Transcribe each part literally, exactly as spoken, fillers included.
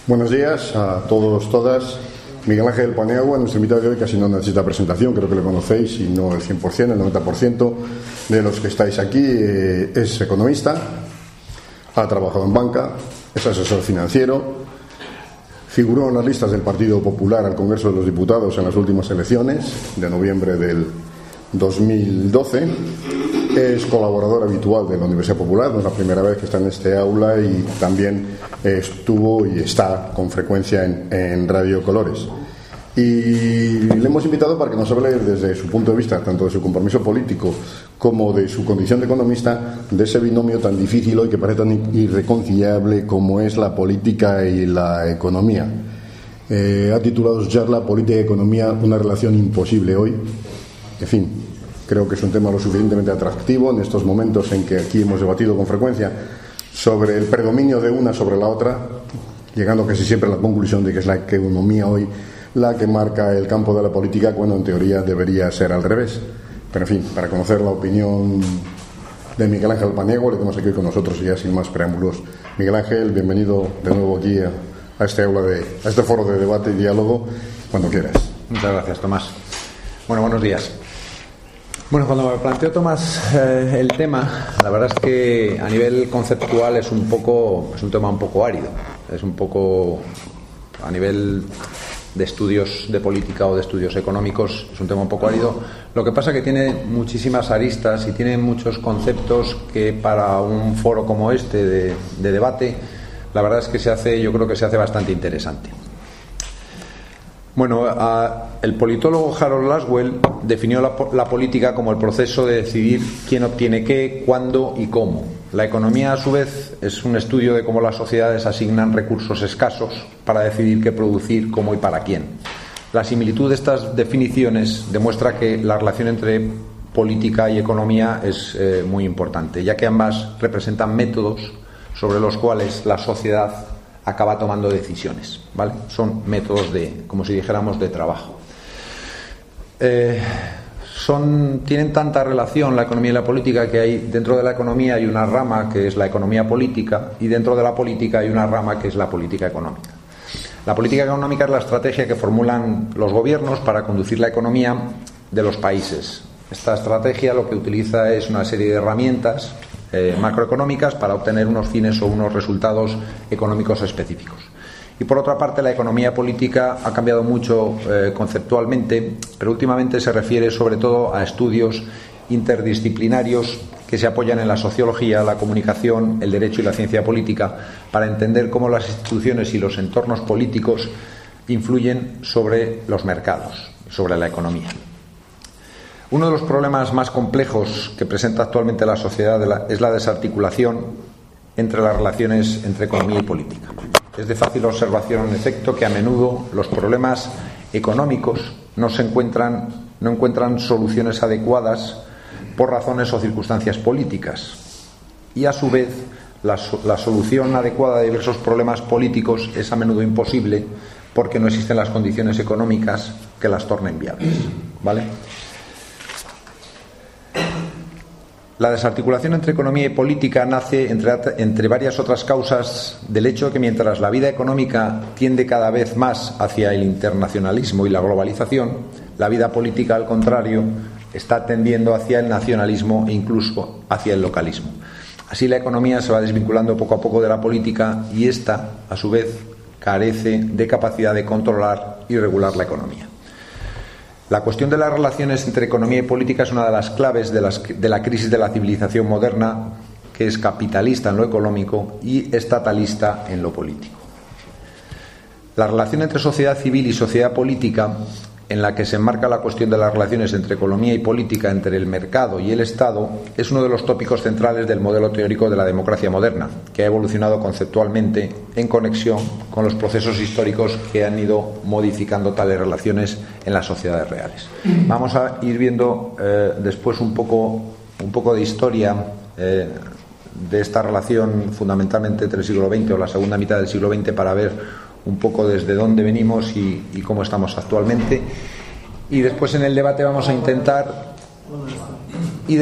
Buenos días a todos, todas. Miguel Ángel Paniagua, nuestro invitado de hoy, casi no necesita presentación, creo que lo conocéis, y no el cien por ciento, el noventa por ciento de los que estáis aquí. Eh, es economista, ha trabajado en banca, es asesor financiero, figuró en las listas del Partido Popular al Congreso de los Diputados en las últimas elecciones de noviembre del dos mil doce. Es colaborador habitual de la Universidad Popular, no es la primera vez que está en este aula, y también estuvo y está con frecuencia en, en Radio Colores. Y le hemos invitado para que nos hable desde su punto de vista, tanto de su compromiso político como de su condición de economista, de ese binomio tan difícil hoy, que parece tan irreconciliable como es la política y la economía. Eh, ha titulado su charla Política y Economía, una relación imposible hoy. En fin, creo que es un tema lo suficientemente atractivo en estos momentos en que aquí hemos debatido con frecuencia sobre el predominio de una sobre la otra, llegando casi siempre a la conclusión de que es la economía hoy la que marca el campo de la política, cuando en teoría debería ser al revés. Pero en fin, para conocer la opinión de Miguel Ángel Paniagua, le tenemos aquí con nosotros, y ya sin más preámbulos. Miguel Ángel, bienvenido de nuevo aquí a, a este aula de, a este foro de debate y diálogo, cuando quieras. Muchas gracias, Tomás. Bueno, buenos días. Bueno, cuando me planteó Tomás eh, el tema, la verdad es que a nivel conceptual es un poco, es un tema un poco árido. Es un poco, a nivel de estudios de política o de estudios económicos, es un tema un poco árido. Lo que pasa es que tiene muchísimas aristas y tiene muchos conceptos que para un foro como este de, de debate, la verdad es que se hace, yo creo que se hace bastante interesante. Bueno, a, el politólogo Harold Laswell definió la, la política como el proceso de decidir quién obtiene qué, cuándo y cómo. La economía, a su vez, es un estudio de cómo las sociedades asignan recursos escasos para decidir qué producir, cómo y para quién. La similitud de estas definiciones demuestra que la relación entre política y economía es eh, muy importante, ya que ambas representan métodos sobre los cuales la sociedad acaba tomando decisiones, ¿vale? Son métodos de, como si dijéramos, de trabajo. Eh, son, tienen tanta relación la economía y la política que hay, dentro de la economía hay una rama que es la economía política, y dentro de la política hay una rama que es la política económica. La política económica es la estrategia que formulan los gobiernos para conducir la economía de los países. Esta estrategia lo que utiliza es una serie de herramientas Eh, macroeconómicas para obtener unos fines o unos resultados económicos específicos. Y por otra parte, la economía política ha cambiado mucho eh, conceptualmente, pero últimamente se refiere sobre todo a estudios interdisciplinarios que se apoyan en la sociología, la comunicación, el derecho y la ciencia política, para entender cómo las instituciones y los entornos políticos influyen sobre los mercados, sobre la economía. Uno de los problemas más complejos que presenta actualmente la sociedad es la desarticulación entre las relaciones entre economía y política. Es de fácil observación, en efecto, que a menudo los problemas económicos no se encuentran, no encuentran soluciones adecuadas por razones o circunstancias políticas, y a su vez la, la solución adecuada de diversos problemas políticos es a menudo imposible porque no existen las condiciones económicas que las tornen viables, ¿vale? La desarticulación entre economía y política nace, entre, entre varias otras causas, del hecho de que mientras la vida económica tiende cada vez más hacia el internacionalismo y la globalización, la vida política, al contrario, está tendiendo hacia el nacionalismo e incluso hacia el localismo. Así, la economía se va desvinculando poco a poco de la política, y ésta, a su vez, carece de capacidad de controlar y regular la economía. La cuestión de las relaciones entre economía y política es una de las claves de, las, de la crisis de la civilización moderna, que es capitalista en lo económico y estatalista en lo político. La relación entre sociedad civil y sociedad política, en la que se enmarca la cuestión de las relaciones entre economía y política, entre el mercado y el Estado, es uno de los tópicos centrales del modelo teórico de la democracia moderna, que ha evolucionado conceptualmente en conexión con los procesos históricos que han ido modificando tales relaciones en las sociedades reales. Vamos a ir viendo eh, después un poco, un poco de historia eh, de esta relación, fundamentalmente entre el siglo veinte o la segunda mitad del siglo veinte, para ver un poco desde dónde venimos y, y cómo estamos actualmente, y después en el debate vamos a intentar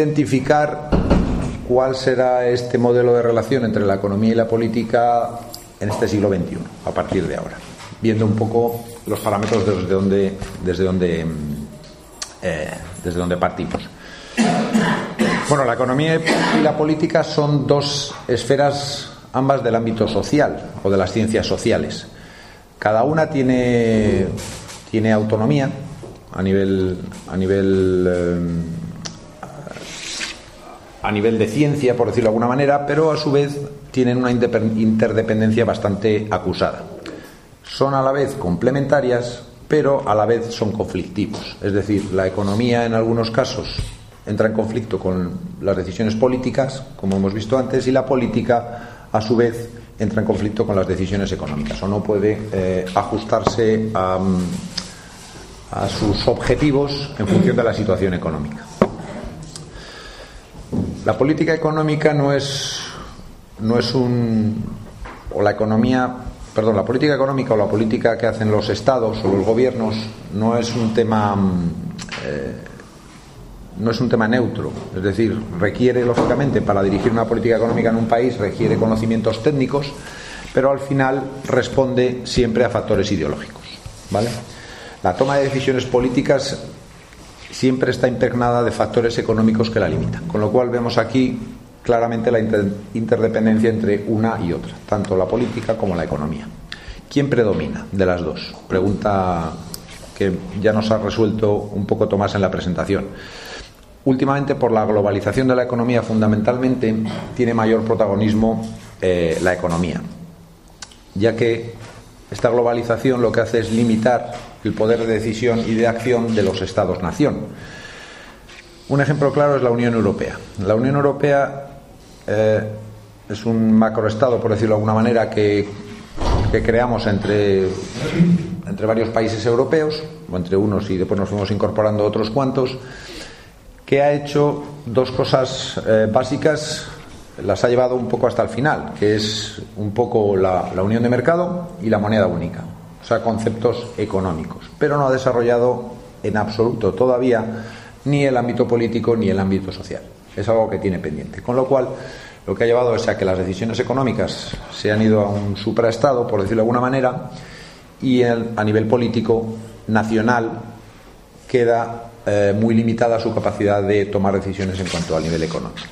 identificar cuál será este modelo de relación entre la economía y la política en este siglo veintiuno, a partir de ahora, viendo un poco los parámetros desde donde, desde donde, eh, desde donde partimos. Bueno, la economía y la política son dos esferas, ambas del ámbito social o de las ciencias sociales. Cada una tiene, tiene autonomía a nivel, a nivel eh, a nivel de ciencia, por decirlo de alguna manera, pero a su vez tienen una interdependencia bastante acusada. Son a la vez complementarias, pero a la vez son conflictivos. Es decir, la economía en algunos casos entra en conflicto con las decisiones políticas, como hemos visto antes, y la política, a su vez, entra en conflicto con las decisiones económicas, o no puede eh, ajustarse a, a sus objetivos en función de la situación económica. La política económica no es, no es un... o la economía... Perdón, la política económica o la política que hacen los estados o los gobiernos no es un tema... Eh, no es un tema neutro, es decir, requiere, lógicamente, para dirigir una política económica en un país, requiere conocimientos técnicos, pero al final responde siempre a factores ideológicos, ¿vale? La toma de decisiones políticas siempre está impregnada de factores económicos que la limitan, con lo cual vemos aquí claramente la inter- interdependencia entre una y otra, tanto la política como la economía. ¿Quién predomina de las dos? Pregunta que ya nos ha resuelto un poco Tomás en la presentación. Últimamente, por la globalización de la economía, fundamentalmente tiene mayor protagonismo eh, la economía, ya que esta globalización lo que hace es limitar el poder de decisión y de acción de los Estados-nación. Un ejemplo claro es la Unión Europea. La Unión Europea eh, es un macroestado, por decirlo de alguna manera, que, que creamos entre, entre varios países europeos, o entre unos y después nos fuimos incorporando otros cuantos, que ha hecho dos cosas eh, básicas, las ha llevado un poco hasta el final, que es un poco la, la unión de mercado y la moneda única, o sea, conceptos económicos, pero no ha desarrollado en absoluto todavía ni el ámbito político ni el ámbito social. Es algo que tiene pendiente, con lo cual lo que ha llevado es a que las decisiones económicas se han ido a un supraestado, por decirlo de alguna manera, y el, a nivel político nacional queda Eh, muy limitada su capacidad de tomar decisiones en cuanto al nivel económico.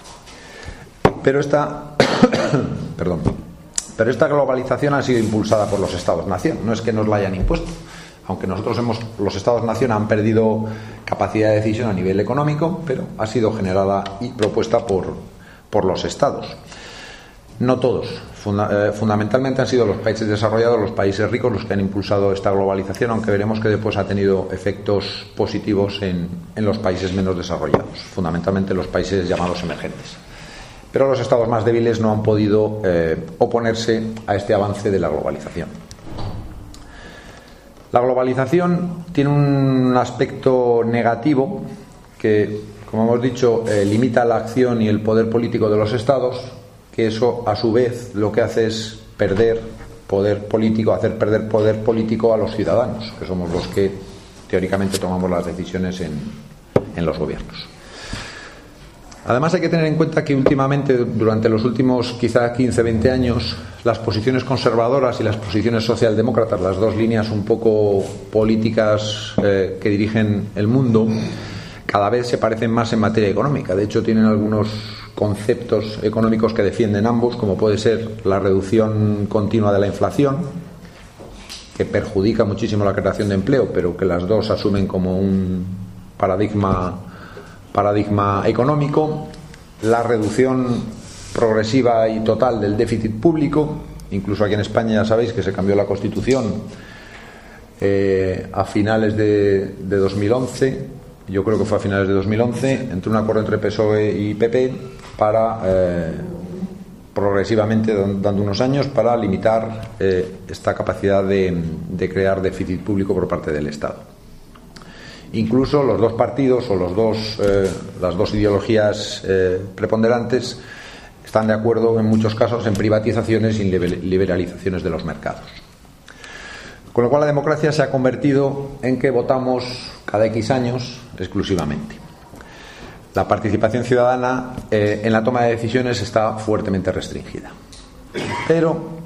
Pero esta, perdón, pero esta globalización ha sido impulsada por los Estados-nación. No es que nos la hayan impuesto, aunque nosotros hemos, los Estados-nación han perdido capacidad de decisión a nivel económico, pero ha sido generada y propuesta por, por los Estados. No todos, funda, eh, fundamentalmente han sido los países desarrollados, los países ricos, los que han impulsado esta globalización, aunque veremos que después ha tenido efectos positivos en, en los países menos desarrollados, fundamentalmente los países llamados emergentes. Pero los estados más débiles no han podido eh, oponerse a este avance de la globalización. La globalización tiene un aspecto negativo que, como hemos dicho, eh, limita la acción y el poder político de los estados, que eso a su vez lo que hace es perder poder político, hacer perder poder político a los ciudadanos, que somos los que teóricamente tomamos las decisiones en, en los gobiernos. Además hay que tener en cuenta que últimamente, durante los últimos quizá quince a veinte años, las posiciones conservadoras y las posiciones socialdemócratas, las dos líneas un poco políticas eh, que dirigen el mundo, cada vez se parecen más en materia económica. De hecho, tienen algunos conceptos económicos que defienden ambos, como puede ser la reducción continua de la inflación, que perjudica muchísimo la creación de empleo, pero que las dos asumen como un paradigma, paradigma económico, la reducción progresiva y total del déficit público. Incluso aquí en España ya sabéis que se cambió la Constitución eh, a finales de, de dos mil once, yo creo que fue a finales de dos mil once, entre un acuerdo entre P S O E y P P, para eh, progresivamente, dando unos años, para limitar eh, esta capacidad de, de crear déficit público por parte del Estado. Incluso los dos partidos o los dos, eh, las dos ideologías eh, preponderantes están de acuerdo en muchos casos en privatizaciones y liberalizaciones de los mercados. Con lo cual la democracia se ha convertido en que votamos cada X años exclusivamente. La participación ciudadana eh, en la toma de decisiones está fuertemente restringida. Pero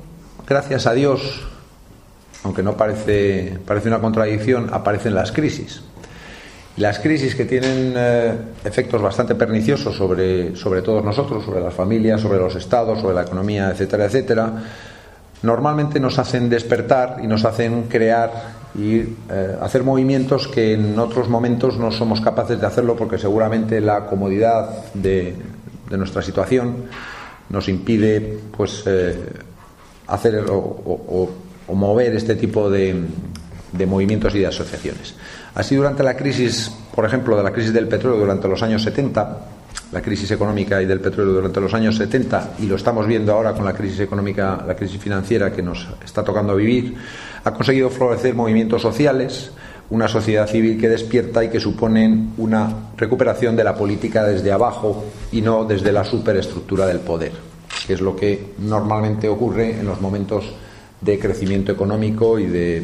gracias a Dios, aunque no parece, parece una contradicción, aparecen las crisis. Las crisis, que tienen eh, efectos bastante perniciosos sobre, sobre todos nosotros, sobre las familias, sobre los estados, sobre la economía, etcétera, etcétera, normalmente nos hacen despertar y nos hacen crear y eh, hacer movimientos que en otros momentos no somos capaces de hacerlo, porque seguramente la comodidad de, de nuestra situación nos impide pues eh, hacer o, o, o mover este tipo de, de movimientos y de asociaciones. Así, durante la crisis, por ejemplo, de la crisis del petróleo durante los años setenta, la crisis económica y del petróleo durante los años setenta, y lo estamos viendo ahora con la crisis económica, la crisis financiera que nos está tocando vivir, ha conseguido florecer movimientos sociales, una sociedad civil que despierta y que suponen una recuperación de la política desde abajo y no desde la superestructura del poder, que es lo que normalmente ocurre en los momentos de crecimiento económico y de,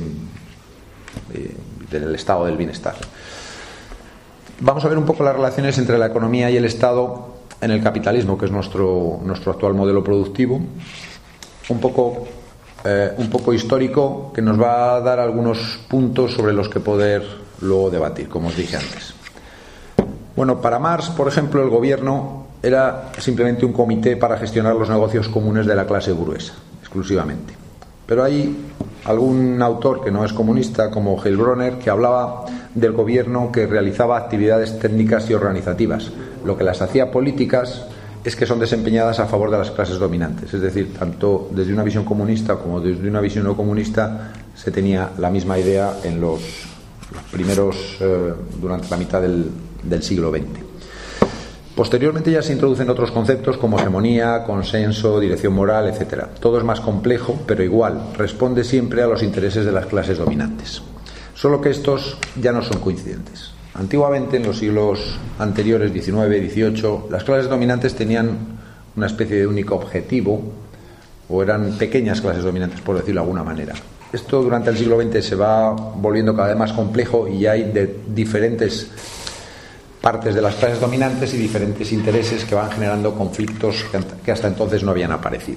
de del estado del bienestar. Vamos a ver un poco las relaciones entre la economía y el Estado en el capitalismo, que es nuestro, nuestro actual modelo productivo, un poco, eh, un poco histórico, que nos va a dar algunos puntos sobre los que poder luego debatir, como os dije antes. Bueno, para Marx, por ejemplo, el gobierno era simplemente un comité para gestionar los negocios comunes de la clase burguesa, exclusivamente. Pero hay algún autor que no es comunista, como Heilbronner, que hablaba del gobierno que realizaba actividades técnicas y organizativas. Lo que las hacía políticas es que son desempeñadas a favor de las clases dominantes. Es decir, tanto desde una visión comunista como desde una visión no comunista se tenía la misma idea en los, los primeros, eh, durante la mitad del, del siglo veinte. Posteriormente ya se introducen otros conceptos como hegemonía, consenso, dirección moral, etcétera. Todo es más complejo, pero igual responde siempre a los intereses de las clases dominantes. Solo que estos ya no son coincidentes. Antiguamente, en los siglos anteriores, diecinueve, dieciocho, las clases dominantes tenían una especie de único objetivo, o eran pequeñas clases dominantes, por decirlo de alguna manera. Esto durante el siglo veinte se va volviendo cada vez más complejo y hay de diferentes partes de las clases dominantes y diferentes intereses que van generando conflictos que hasta entonces no habían aparecido.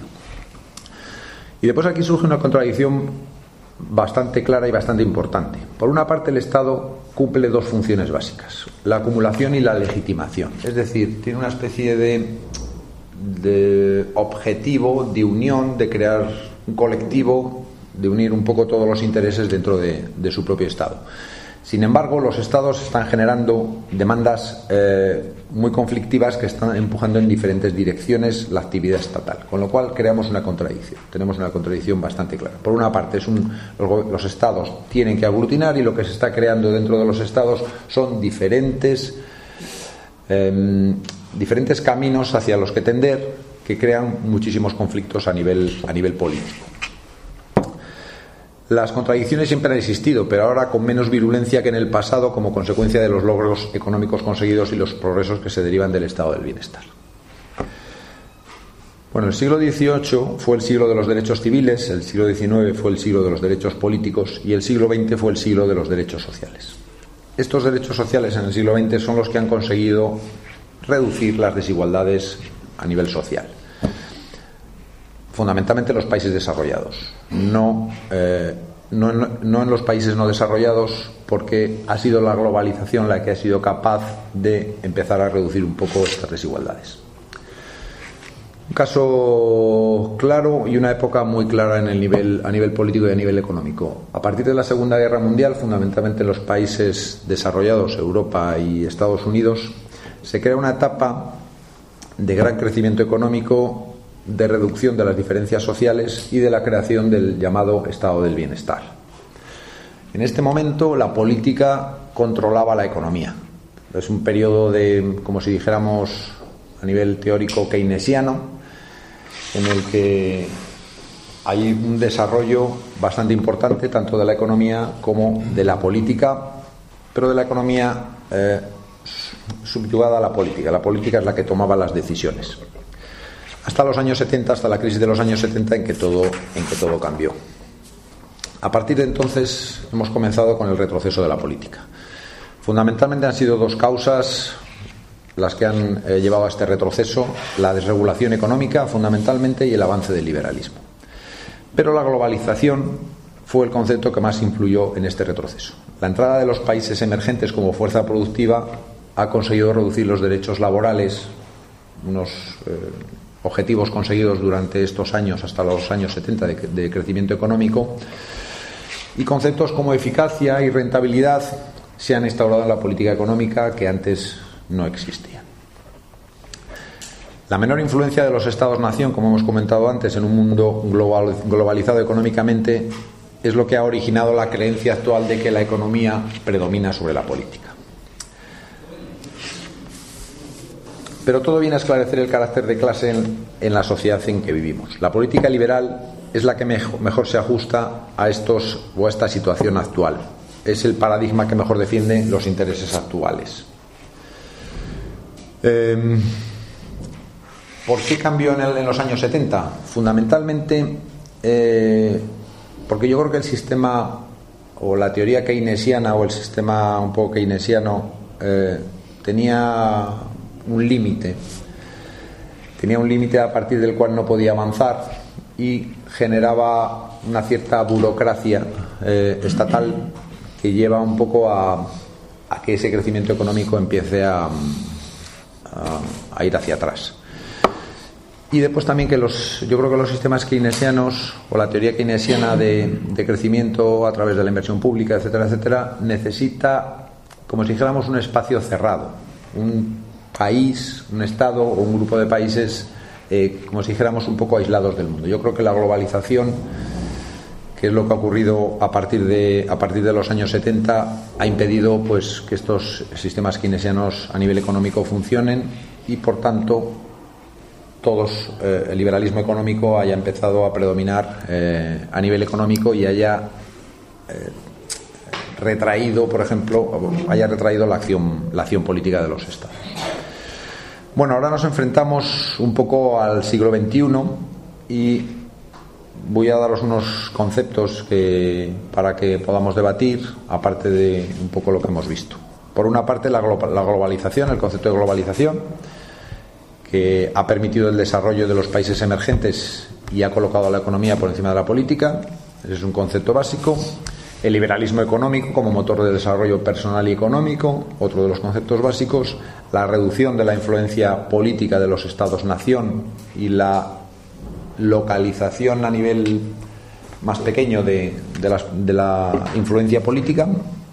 Y después aquí surge una contradicción bastante clara y bastante importante. Por una parte, el Estado cumple dos funciones básicas: la acumulación y la legitimación. Es decir, tiene una especie de, de objetivo de unión, de crear un colectivo, de unir un poco todos los intereses dentro de, de su propio Estado. Sin embargo, los estados están generando demandas eh, muy conflictivas que están empujando en diferentes direcciones la actividad estatal, con lo cual creamos una contradicción. Tenemos una contradicción bastante clara. Por una parte, es un, los, los estados tienen que aglutinar, y lo que se está creando dentro de los estados son diferentes, eh, diferentes caminos hacia los que tender, que crean muchísimos conflictos a nivel, a nivel político. Las contradicciones siempre han existido, pero ahora con menos virulencia que en el pasado, como consecuencia de los logros económicos conseguidos y los progresos que se derivan del estado del bienestar. Bueno, el siglo dieciocho fue el siglo de los derechos civiles, el siglo diecinueve fue el siglo de los derechos políticos y el siglo veinte fue el siglo de los derechos sociales. Estos derechos sociales en el siglo veinte son los que han conseguido reducir las desigualdades a nivel social. Fundamentalmente en los países desarrollados, no, eh, no, en, no en los países no desarrollados, porque ha sido la globalización la que ha sido capaz de empezar a reducir un poco estas desigualdades. Un caso claro y una época muy clara en el nivel, a nivel político y a nivel económico. A partir de la Segunda Guerra Mundial, fundamentalmente en los países desarrollados, Europa y Estados Unidos, se crea una etapa de gran crecimiento económico, de reducción de las diferencias sociales y de la creación del llamado estado del bienestar. En este momento la política controlaba la economía. Es un periodo de, como si dijéramos a nivel teórico, keynesiano, en el que hay un desarrollo bastante importante tanto de la economía como de la política, pero de la economía eh, subyugada a la política. La política es la que tomaba las decisiones. Hasta los años setenta, hasta la crisis de los años setenta, en que todo, en que todo cambió. A partir de entonces hemos comenzado con el retroceso de la política. Fundamentalmente han sido dos causas las que han eh, llevado a este retroceso: la desregulación económica, fundamentalmente, y el avance del liberalismo. Pero la globalización fue el concepto que más influyó en este retroceso. La entrada de los países emergentes como fuerza productiva ha conseguido reducir los derechos laborales, unos eh, objetivos conseguidos durante estos años, hasta los años setenta, de, de crecimiento económico, y conceptos como eficacia y rentabilidad se han instaurado en la política económica que antes no existían. La menor influencia de los Estados-nación, como hemos comentado antes, en un mundo global, globalizado económicamente, es lo que ha originado la creencia actual de que la economía predomina sobre la política. Pero todo viene a esclarecer el carácter de clase en, en la sociedad en que vivimos. La política liberal es la que mejor, mejor se ajusta a estos o a esta situación actual. Es el paradigma que mejor defiende los intereses actuales. Eh, ¿Por qué cambió en, el, en los años setenta? Fundamentalmente eh, porque yo creo que el sistema o la teoría keynesiana o el sistema un poco keynesiano eh, tenía un límite, tenía un límite a partir del cual no podía avanzar y generaba una cierta burocracia eh, estatal que lleva un poco a, a que ese crecimiento económico empiece a, a, a ir hacia atrás. Y después también que los, yo creo que los sistemas keynesianos o la teoría keynesiana de, de crecimiento a través de la inversión pública, etcétera, etcétera, necesita, como si dijéramos, un espacio cerrado, un país, un estado o un grupo de países, eh, como si dijéramos, un poco aislados del mundo. Yo creo que la globalización, que es lo que ha ocurrido a partir de, a partir de los años setenta, ha impedido pues que estos sistemas keynesianos a nivel económico funcionen y, por tanto, todos eh, el liberalismo económico haya empezado a predominar eh, a nivel económico y haya eh, retraído, por ejemplo, haya retraído la acción, la acción política de los estados. Bueno, ahora nos enfrentamos un poco al siglo veintiuno y voy a daros unos conceptos que, para que podamos debatir, aparte de un poco lo que hemos visto. Por una parte, la, glo- la globalización, el concepto de globalización, que ha permitido el desarrollo de los países emergentes y ha colocado a la economía por encima de la política. Ese es un concepto básico. El liberalismo económico como motor de desarrollo personal y económico, otro de los conceptos básicos. La reducción de la influencia política de los estados-nación y la localización a nivel más pequeño de, de, las, de la influencia política.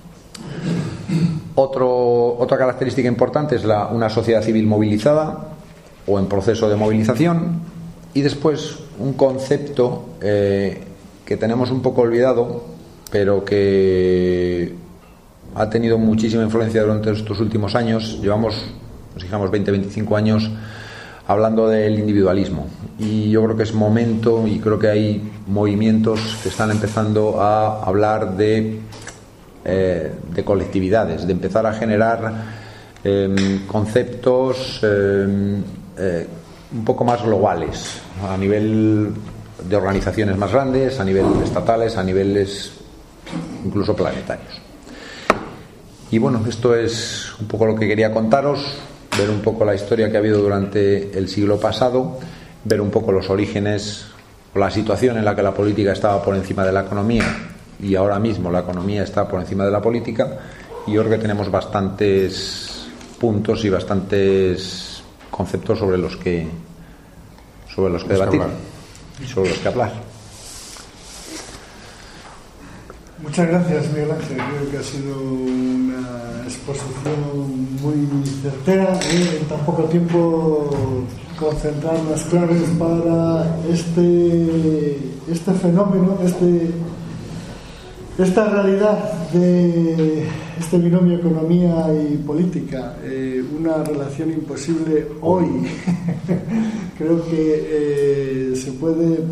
Otro, otra característica importante es la, una sociedad civil movilizada o en proceso de movilización. Y después un concepto eh, que tenemos un poco olvidado, pero que ha tenido muchísima influencia durante estos últimos años. Llevamos, nos fijamos, veinte a veinticinco años hablando del individualismo, y yo creo que es momento, y creo que hay movimientos que están empezando a hablar de eh, de colectividades, de empezar a generar eh, conceptos eh, eh, un poco más globales, a nivel de organizaciones más grandes, a nivel estatales, a niveles incluso planetarios. Y bueno, esto es un poco lo que quería contaros, ver un poco la historia que ha habido durante el siglo pasado, ver un poco los orígenes o la situación en la que la política estaba por encima de la economía, y ahora mismo la economía está por encima de la política, y yo creo que tenemos bastantes puntos y bastantes conceptos sobre los que sobre los que debatir y sobre los que hablar. Muchas gracias, Miguel Ángel. Creo que ha sido una exposición muy certera, ¿eh? En tan poco tiempo concentrar las claves para este este fenómeno, este esta realidad de este binomio economía y política, eh, una relación imposible hoy. Creo que eh, se puede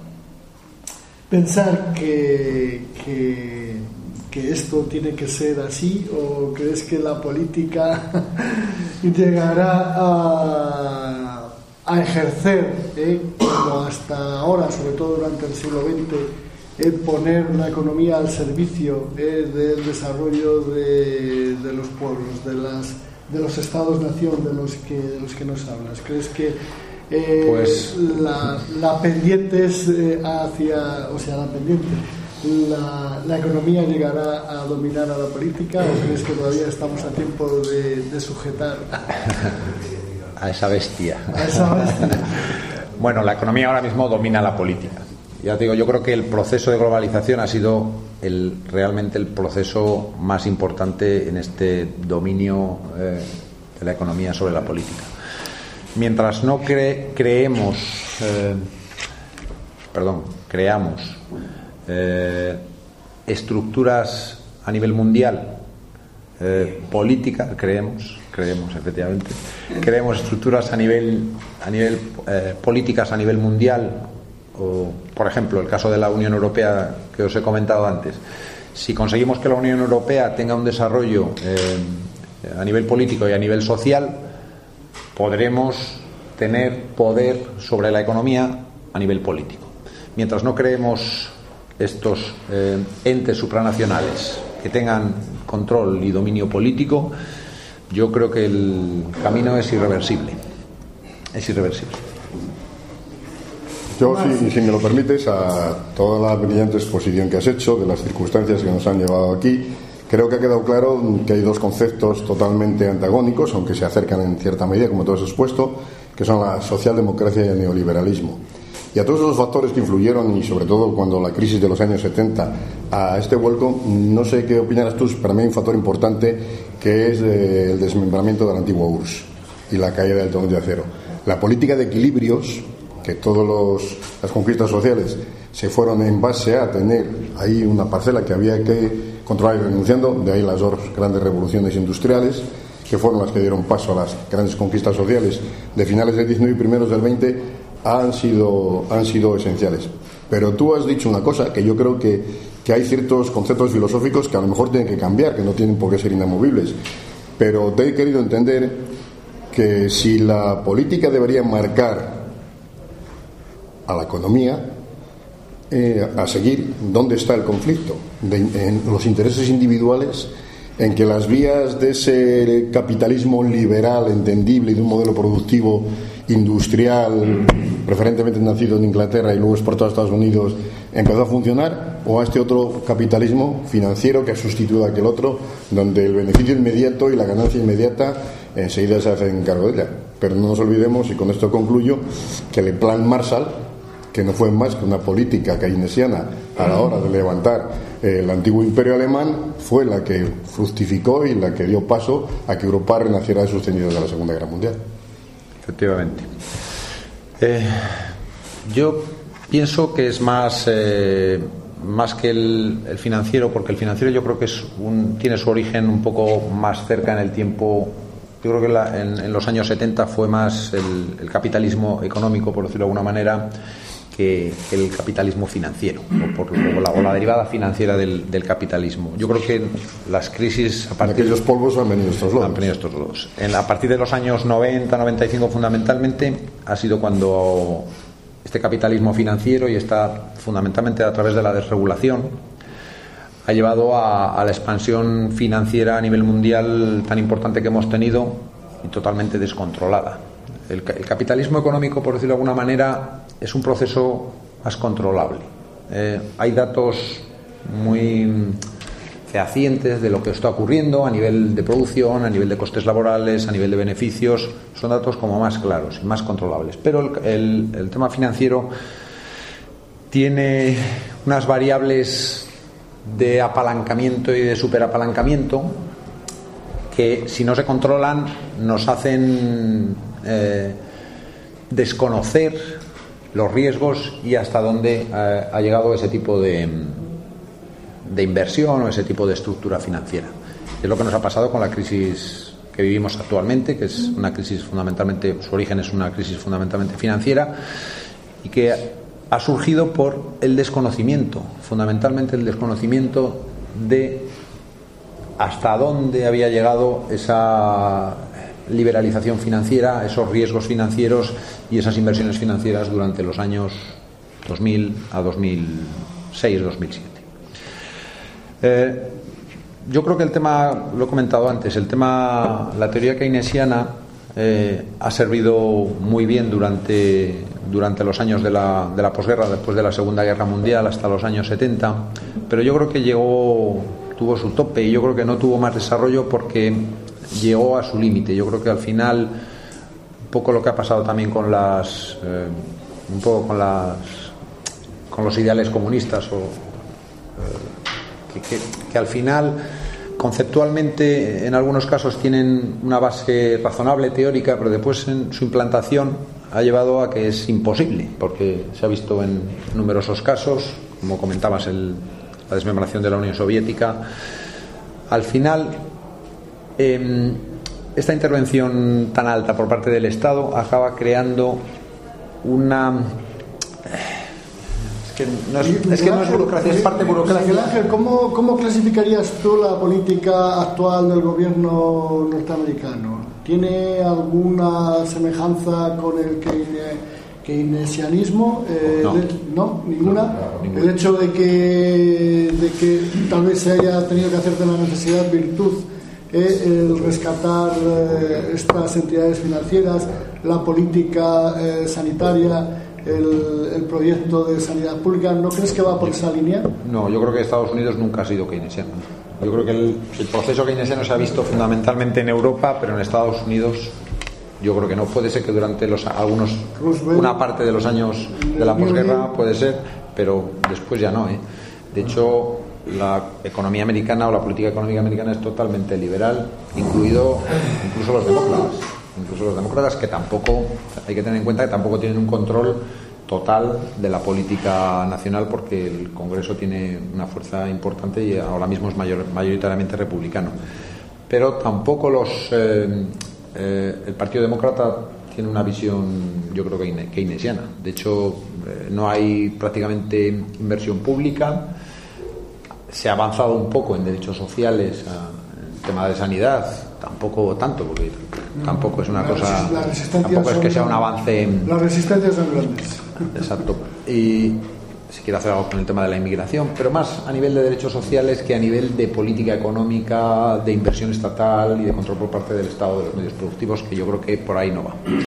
pensar que, que, que esto tiene que ser así, o crees que la política llegará a, a ejercer, eh, como hasta ahora, sobre todo durante el siglo veinte, eh, poner la economía al servicio eh, del desarrollo de, de los pueblos, de las de los estados-nación de los que de los que nos hablas. ¿Crees que eh, pues la, la pendiente es eh, hacia, o sea, la pendiente, la, la economía llegará a dominar a la política, o crees que todavía estamos a tiempo de, de sujetar a esa bestia? A esa bestia. Bueno, la economía ahora mismo domina la política. Ya te digo, yo creo que el proceso de globalización ha sido el, realmente el proceso más importante en este dominio eh, de la economía sobre la política. Mientras no cre- creemos, eh, perdón, creamos eh, estructuras a nivel mundial, eh, políticas, creemos, creemos efectivamente, creemos estructuras a nivel, a nivel eh, políticas a nivel mundial. O, por ejemplo, el caso de la Unión Europea que os he comentado antes. Si conseguimos que la Unión Europea tenga un desarrollo eh, a nivel político y a nivel social, podremos tener poder sobre la economía a nivel político. Mientras no creemos estos eh, entes supranacionales que tengan control y dominio político, yo creo que el camino es irreversible. Es irreversible. Yo, si, si me lo permites, a toda la brillante exposición que has hecho de las circunstancias que nos han llevado aquí, creo que ha quedado claro que hay dos conceptos totalmente antagónicos, aunque se acercan en cierta medida, como tú has expuesto, que son la socialdemocracia y el neoliberalismo. Y a todos esos factores que influyeron, y sobre todo cuando la crisis de los años setenta, a este vuelco, no sé qué opinarás tú, para mí hay un factor importante que es eh, el desmembramiento de la antigua U R S S y la caída del telón de acero. La política de equilibrios, que todas las conquistas sociales se fueron en base a tener ahí una parcela que había que controlar y renunciando, de ahí las dos grandes revoluciones industriales, que fueron las que dieron paso a las grandes conquistas sociales de finales del diecinueve y primeros del veinte, han sido, han sido esenciales. Pero tú has dicho una cosa, que yo creo que, que hay ciertos conceptos filosóficos que a lo mejor tienen que cambiar, que no tienen por qué ser inamovibles. Pero te he querido entender que si la política debería marcar a la economía, eh, a seguir dónde está el conflicto, de, en los intereses individuales, en que las vías de ese capitalismo liberal entendible y de un modelo productivo industrial preferentemente nacido en Inglaterra y luego exportado a Estados Unidos empezó a funcionar, o a este otro capitalismo financiero que ha sustituido a aquel otro, donde el beneficio inmediato y la ganancia inmediata enseguida se hacen cargo de ella. Pero no nos olvidemos, y con esto concluyo, que el plan Marshall, que no fue más que una política keynesiana a la hora de levantar el antiguo imperio alemán, fue la que fructificó y la que dio paso a que Europa renaciera de sus cenizas de la Segunda Guerra Mundial. Efectivamente. Eh, yo pienso que es más eh, más que el, el financiero, porque el financiero yo creo que es un, tiene su origen un poco más cerca en el tiempo. Yo creo que la, en, en los años setenta fue más el, el capitalismo económico, por decirlo de alguna manera, que el capitalismo financiero o, por, o, la, o la derivada financiera del, del capitalismo. Yo creo que las crisis a partir de aquellos polvos han venido estos lodos. Han venido estos lodos. En, a partir de los años noventa, noventa y cinco fundamentalmente ha sido cuando este capitalismo financiero, y está fundamentalmente a través de la desregulación, ha llevado a, a la expansión financiera a nivel mundial tan importante que hemos tenido y totalmente descontrolada. El, el capitalismo económico, por decirlo de alguna manera, es un proceso más controlable. Eh, hay datos muy fehacientes de lo que está ocurriendo a nivel de producción, a nivel de costes laborales, a nivel de beneficios. Son datos como más claros y más controlables. Pero el, el, el tema financiero tiene unas variables de apalancamiento y de superapalancamiento que, si no se controlan, nos hacen eh, desconocer los riesgos y hasta dónde eh, ha llegado ese tipo de, de inversión o ese tipo de estructura financiera. Es lo que nos ha pasado con la crisis que vivimos actualmente, que es una crisis fundamentalmente, su origen es una crisis fundamentalmente financiera, y que ha surgido por el desconocimiento, fundamentalmente el desconocimiento de hasta dónde había llegado esa liberalización financiera, esos riesgos financieros y esas inversiones financieras durante los años dos mil a dos mil seis, dos mil siete. Eh, yo creo que el tema, lo he comentado antes, el tema, la teoría keynesiana eh, ha servido muy bien durante, durante los años de la, de la posguerra, después de la Segunda Guerra Mundial hasta los años setenta, pero yo creo que llegó, tuvo su tope y yo creo que no tuvo más desarrollo porque llegó a su límite. Yo creo que al final, un poco lo que ha pasado también con las eh, un poco con las con los ideales comunistas o eh, que, que, que al final conceptualmente en algunos casos tienen una base razonable teórica, pero después en su implantación ha llevado a que es imposible, porque se ha visto en numerosos casos, como comentabas, el, la desmembración de la Unión Soviética. Al final eh, esta intervención tan alta por parte del Estado acaba creando una... Es que no es, es, que no es burocracia, es parte burocracia. Miguel Ángel, ¿cómo, ¿cómo clasificarías tú la política actual del gobierno norteamericano? ¿Tiene alguna semejanza con el keynesianismo? Eh, no. De, ¿No? ¿Ninguna? No, ninguna. El hecho de que, de que tal vez se haya tenido que hacer de la necesidad virtud, eh, el rescatar eh, estas entidades financieras, la política eh, sanitaria, El, el proyecto de sanidad pública, ¿no crees que va por esa línea? No, yo creo que Estados Unidos nunca ha sido keynesiano. Yo creo que el, el proceso keynesiano se ha visto fundamentalmente en Europa, pero en Estados Unidos yo creo que no. Puede ser que durante los algunos Roosevelt, una parte de los años de la posguerra puede ser, pero después ya no, ¿eh? De hecho, la economía americana o la política económica americana es totalmente liberal, incluido incluso los demócratas. Incluso los demócratas, que tampoco, hay que tener en cuenta que tampoco tienen un control total de la política nacional, porque el Congreso tiene una fuerza importante y ahora mismo es mayor, mayoritariamente republicano. Pero tampoco los eh, eh, el Partido Demócrata tiene una visión, yo creo que keynesiana. De hecho, eh, no hay prácticamente inversión pública. Se ha avanzado un poco en derechos sociales, a, en el tema de sanidad, tampoco tanto, porque tampoco es una la cosa, resist- tampoco es que sea un avance. Las resistencias son grandes. Exacto. Y se quiere hacer algo con el tema de la inmigración, pero más a nivel de derechos sociales que a nivel de política económica, de inversión estatal y de control por parte del Estado de los medios productivos, que yo creo que por ahí no va.